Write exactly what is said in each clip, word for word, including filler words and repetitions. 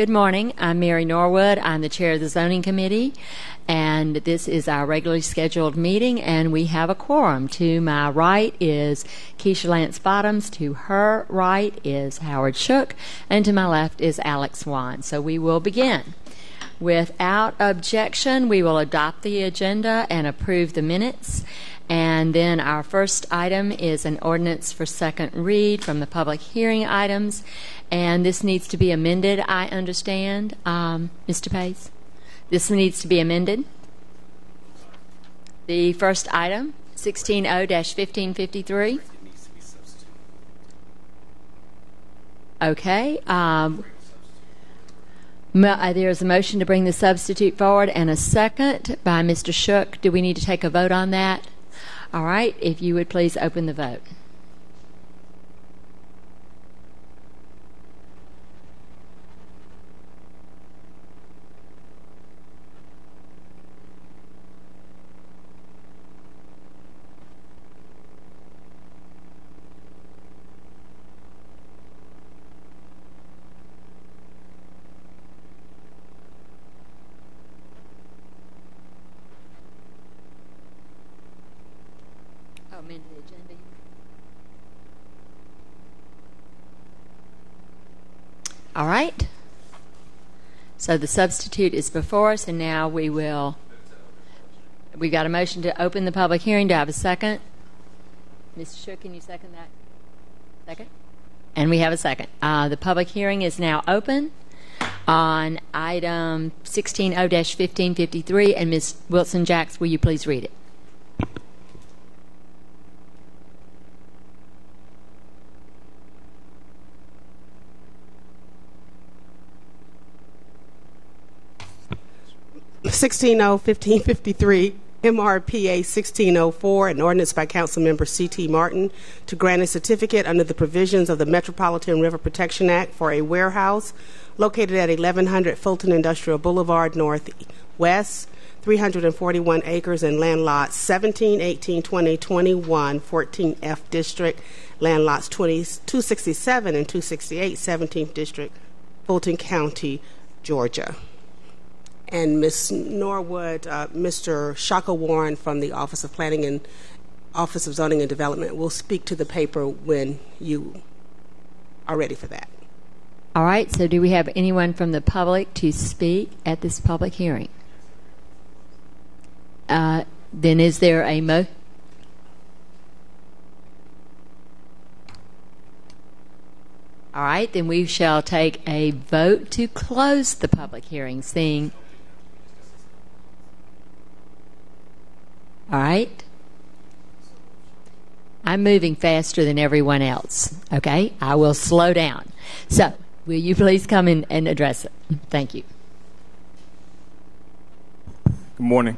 Good morning. I'm Mary Norwood. I'm the chair of the Zoning Committee, and this is our regularly scheduled meeting, and we have a quorum. To my right is Keisha Lance Bottoms. To her right is Howard Shook, and to my left is Alex Swan. So we will begin. Without objection, we will adopt the agenda and approve the minutes. And then our first item is an ordinance for second read from the public hearing items. And this needs to be amended, I understand, um, Mister Pace. This needs to be amended. The first item, sixteen oh fifteen fifty-three. Okay. Um, there's a motion to bring the substitute forward and a second by Mister Shook. Do we need to take a vote on that? All right. If you would please open the vote. All right. So the substitute is before us, and now we will. We got a motion to open the public hearing. Do I have a second? Mister Shook, can you second that? Second? And we have a second. Uh, the public hearing is now open on item sixteen oh fifteen fifty-three, and Miz Wilson-Jacks, will you please read it? sixteen oh fifteen fifty-three, M R P A sixteen oh four, an ordinance by Councilmember C T Martin to grant a certificate under the provisions of the Metropolitan River Protection Act for a warehouse located at eleven hundred Fulton Industrial Boulevard Northwest, three hundred forty-one acres, and land lots seventeen, eighteen, twenty, twenty-one, fourteen F District, land lots two sixty-seven and two sixty-eight, seventeenth District, Fulton County, Georgia. And Miz Norwood, uh, Mister Shaka Warren from the Office of Planning and Office of Zoning and Development will speak to the paper when you are ready for that. All right. So do we have anyone from the public to speak at this public hearing? Uh, then is there a mo... All right. Then we shall take a vote to close the public hearing, seeing... All right. I'm moving faster than everyone else. Okay? I will slow down. So, will you please come in and address it? Thank you. Good morning.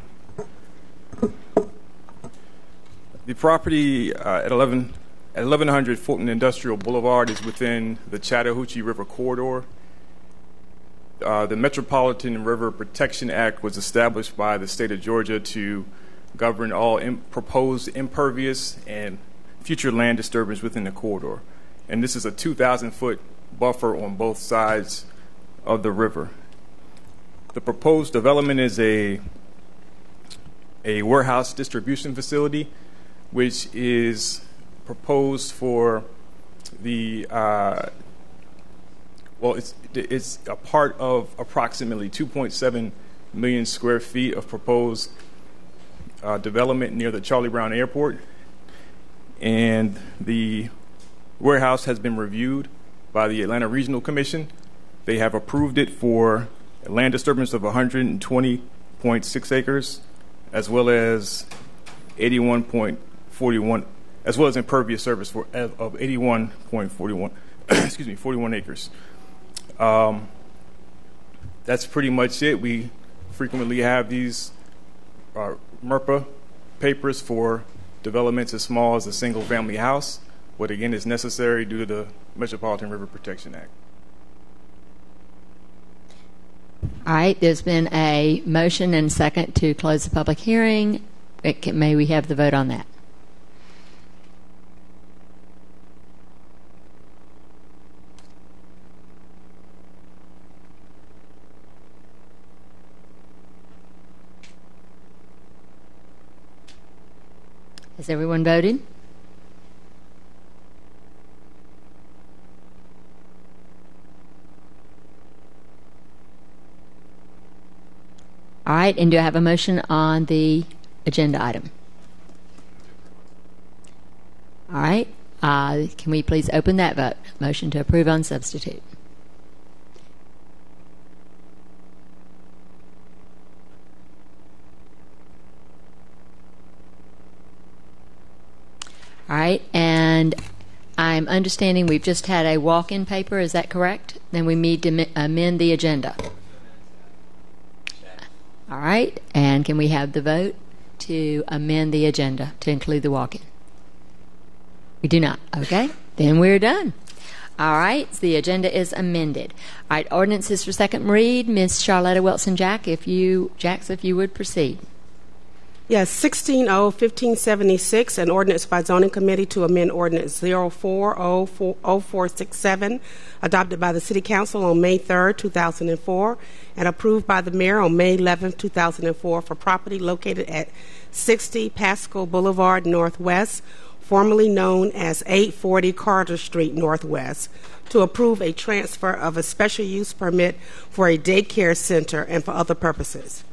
The property uh, at eleven at eleven hundred Fulton Industrial Boulevard is within the Chattahoochee River corridor. Uh, the Metropolitan River Protection Act was established by the state of Georgia to govern all in proposed impervious and future land disturbance within the corridor. And this is a two thousand foot buffer on both sides of the river. The proposed development is a, a warehouse distribution facility, which is proposed for the, uh, well, it's, it's a part of approximately two point seven million square feet of proposed Uh, development near the Charlie Brown Airport, and the warehouse has been reviewed by the Atlanta Regional Commission. They have approved it for a land disturbance of one hundred twenty point six acres, as well as eighty-one point four one, as well as impervious surface for of eighty-one point four one, excuse me, forty-one acres. Um, that's pretty much it. We frequently have these uh, M R P A papers for developments as small as a single-family house, but again, is necessary due to the Metropolitan River Protection Act. All right. There's been a motion and second to close the public hearing. It can, may we have the vote on that? Has everyone voted? All right, and do I have a motion on the agenda item? All right, uh, can we please open that vote? Motion to approve on substitute. All right, and I'm understanding we've just had a walk-in paper, is that correct? Then we need to amend the agenda. All right, and can we have the vote to amend the agenda to include the walk-in? We do not. Okay, then we're done. All right, so the agenda is amended. All right, ordinances for second read. Miz Charlotta Wilson-Jack, if you, Jacks, if you would proceed. Yes, sixteen oh fifteen seventy-six, an ordinance by zoning committee to amend ordinance zero four oh four six seven, adopted by the City Council on May third, two thousand four, and approved by the Mayor on May eleventh, two thousand four, for property located at sixty Pasco Boulevard Northwest, formerly known as eight forty Carter Street Northwest, to approve a transfer of a special use permit for a daycare center and for other purposes.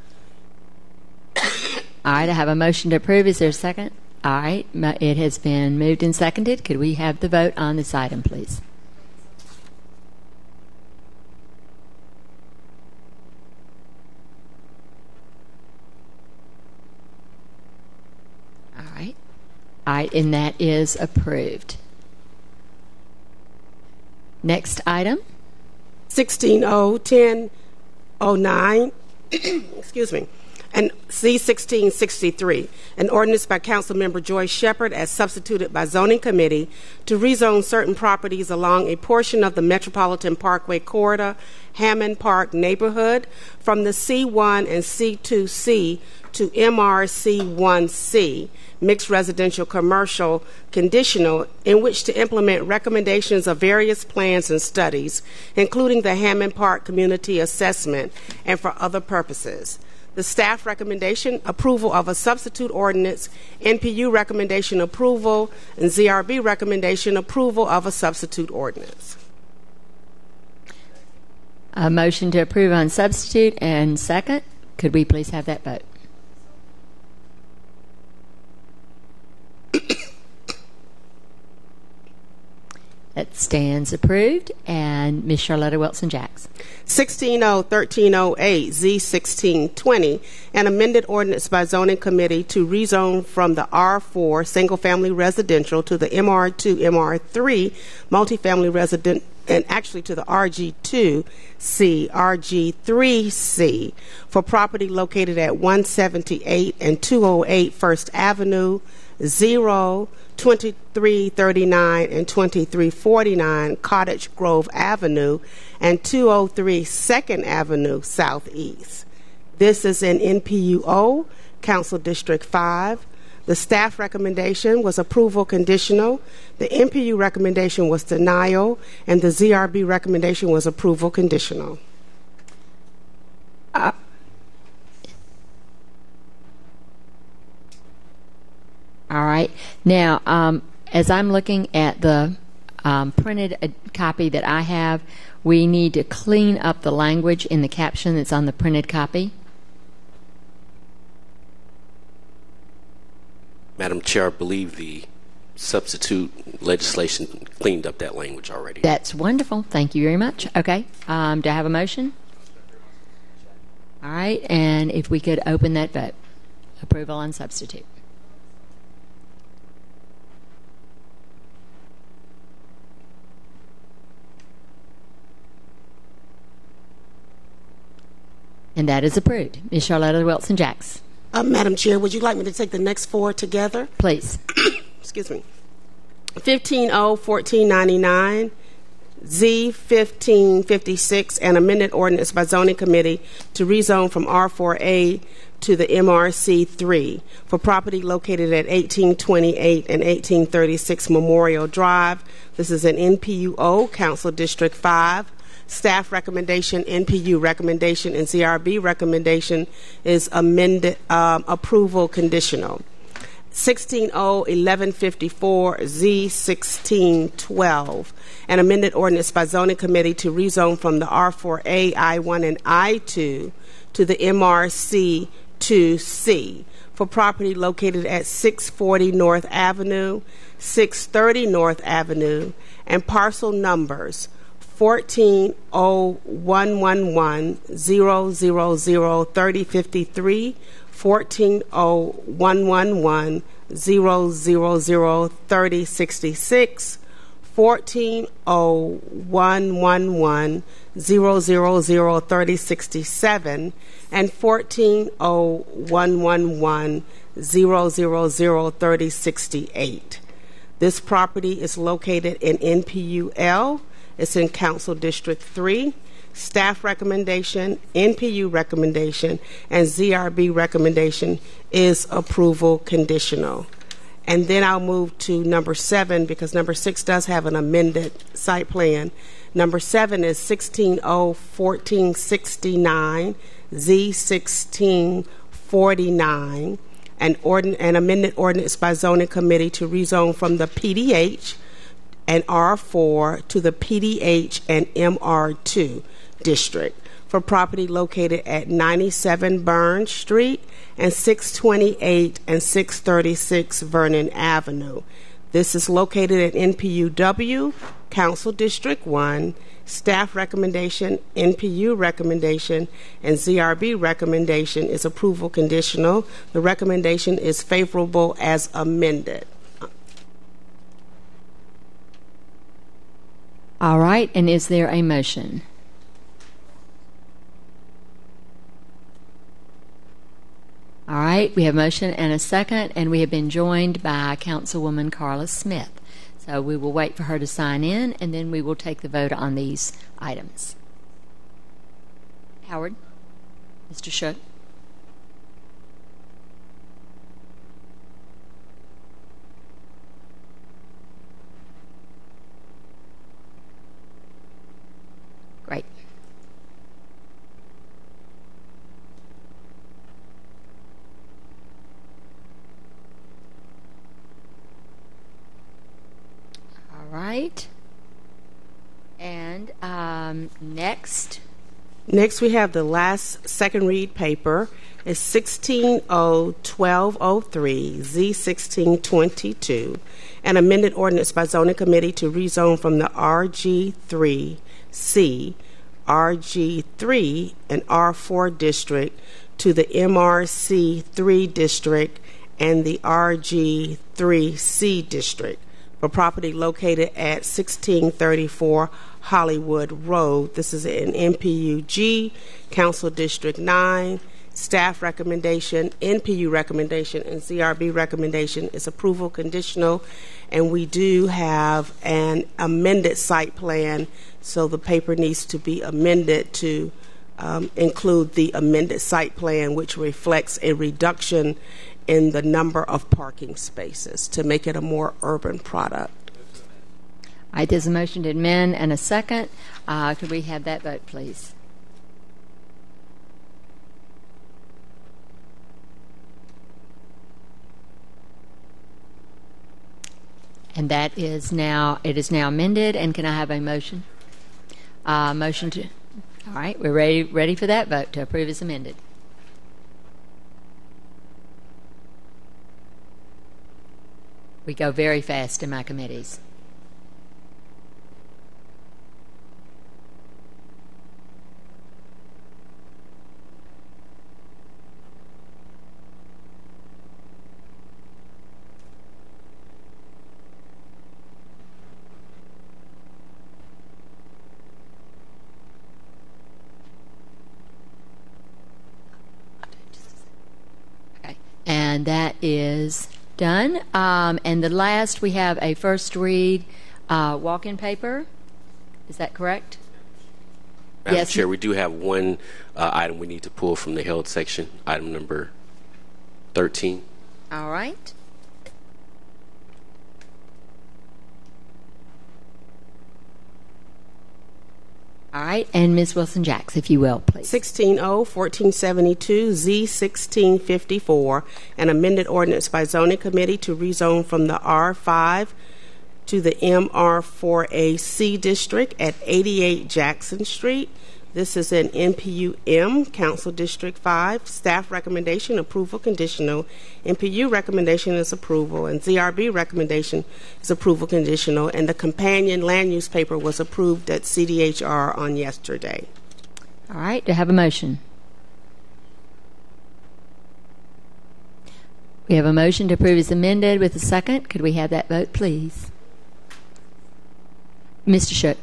All right, I have a motion to approve. Is there a second? All right, it has been moved and seconded. Could we have the vote on this item, please? All right. All right, and that is approved. Next item. sixteen oh ten oh nine, excuse me. And C sixteen sixty-three, an ordinance by Councilmember Joyce Shepard as substituted by Zoning Committee to rezone certain properties along a portion of the Metropolitan Parkway Corridor, Hammond Park neighborhood from the C one and C two C to M R C one C, mixed residential commercial conditional, in which to implement recommendations of various plans and studies, including the Hammond Park Community Assessment, and for other purposes. The staff recommendation, approval of a substitute ordinance, N P U recommendation approval, and Z R B recommendation approval of a substitute ordinance. A motion to approve on substitute and second. Could we please have that vote? That stands approved. And Miz Charlotta Wilson-Jacks. sixteen oh thirteen oh eight, Z sixteen twenty, an amended ordinance by Zoning Committee to rezone from the R four single-family residential to the M R two, M R three multifamily resident, and actually to the R G two C, R G three C, for property located at one seventy-eight and two oh eight First Avenue, zero, twenty-three thirty-nine and twenty-three forty-nine Cottage Grove Avenue, and two oh three Second Avenue Southeast. This is in N P U O, Council District five. The staff recommendation was approval conditional. The N P U recommendation was denial, and the Z R B recommendation was approval conditional. Uh, all right. Now, um, as I'm looking at the um, printed uh, copy that I have, we need to clean up the language in the caption that's on the printed copy. Madam Chair, I believe the substitute legislation cleaned up that language already. That's wonderful. Thank you very much. Okay. Um, do I have a motion? All right. And if we could open that vote. Approval on substitute. And that is approved. Miz Charlotta Wilson-Jacks. Uh, Madam Chair, would you like me to take the next four together? Please. Excuse me. fifteen oh fourteen ninety-nine, Z fifteen fifty-six, an amended ordinance by Zoning Committee to rezone from R four A to the M R C three for property located at eighteen twenty-eight and eighteen thirty-six Memorial Drive. This is an N P U O, Council District five. Staff recommendation, N P U recommendation, and Z R B recommendation is amended um, approval conditional. sixteen oh eleven fifty-four Z sixteen twelve, an amended ordinance by zoning committee to rezone from the R four A, I one, and I two to the M R C two C for property located at six forty North Avenue, six thirty North Avenue, and parcel numbers fourteen oh one one one zero zero zero thirty fifty-three, fourteen oh one one one zero zero zero thirty sixty-six, fourteen oh one one one zero zero zero thirty sixty-seven, and fourteen oh one one one zero zero zero thirty sixty-eight. This property is located in N P U L. It's in Council District three. Staff recommendation, N P U recommendation, and Z R B recommendation is approval conditional. And then I'll move to number seven because number six does have an amended site plan. Number seven is sixteen oh fourteen sixty-nine Z sixteen forty-nine, an, ordin- an amended ordinance by zoning committee to rezone from the P D H and R four to the P D H and M R two district for property located at ninety-seven Burns Street and six twenty-eight and six thirty-six Vernon Avenue. This is located at N P U W, Council District one, staff recommendation, N P U recommendation, and Z R B recommendation is approval conditional. The recommendation is favorable as amended. All right, and is there a motion? All right, we have a motion and a second, and we have been joined by Councilwoman Carla Smith. So we will wait for her to sign in, and then we will take the vote on these items. Howard? Mister Shook? Great. All right. And um, next. Next, we have the last second read paper. It's sixteen oh twelve oh three Z sixteen twenty-two, an amended ordinance by zoning committee to rezone from the R G three C, R G three, and R four district to the M R C three district and the R G three C district for property located at sixteen thirty-four Hollywood Road. This is in N P U G, Council District nine. Staff recommendation, N P U recommendation, and Z R B recommendation is approval conditional. And we do have an amended site plan, so the paper needs to be amended to um, include the amended site plan, which reflects a reduction in the number of parking spaces to make it a more urban product. All right, there's a motion to amend and a second. Uh, could we have that vote, please? And that is now, it is now amended. And can I have a motion? Uh, motion to, all right, we're ready, ready for that vote to approve as amended. We go very fast in my committees. And that is done. Um, and the last, we have a first read uh, walk-in paper. Is that correct? Madam Yes. Chair, we do have one uh, item we need to pull from the held section, item number thirteen. All right. All right, and Miz Wilson-Jacks, if you will, please. sixteen oh, fourteen seventy-two, Z sixteen fifty-four, an amended ordinance by zoning committee to rezone from the R five to the M R four A C district at eighty-eight Jackson Street. This is in N P U M, Council District five. Staff recommendation, approval conditional. N P U recommendation is approval, and Z R B recommendation is approval conditional, and the companion land use paper was approved at C D H R on yesterday. All right, do I have a motion? We have a motion to approve as amended with a second. Could we have that vote, please? Mister Shook.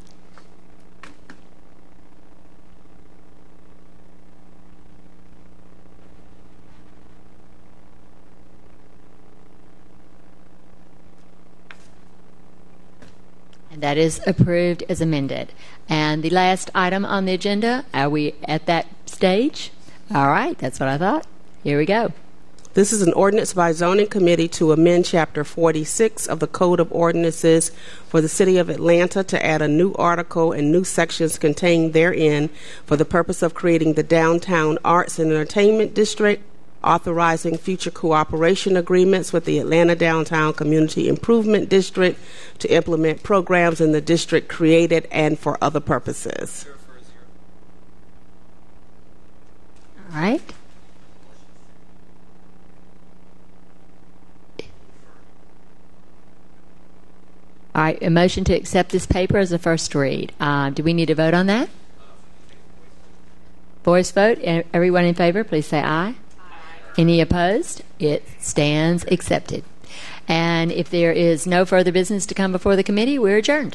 And that is approved as amended. And the last item on the agenda, are we at that stage? All right, that's what I thought. Here we go. This is an ordinance by zoning committee to amend Chapter forty-six of the Code of Ordinances for the City of Atlanta to add a new article and new sections contained therein for the purpose of creating the Downtown Arts and Entertainment District, authorizing future cooperation agreements with the Atlanta Downtown Community Improvement District to implement programs in the district created and for other purposes. All right. All right, a motion to accept this paper as a first read. Uh, do we need to vote on that? Voice vote. Everyone in favor, please say aye. Any opposed? It stands accepted. And if there is no further business to come before the committee, we're adjourned.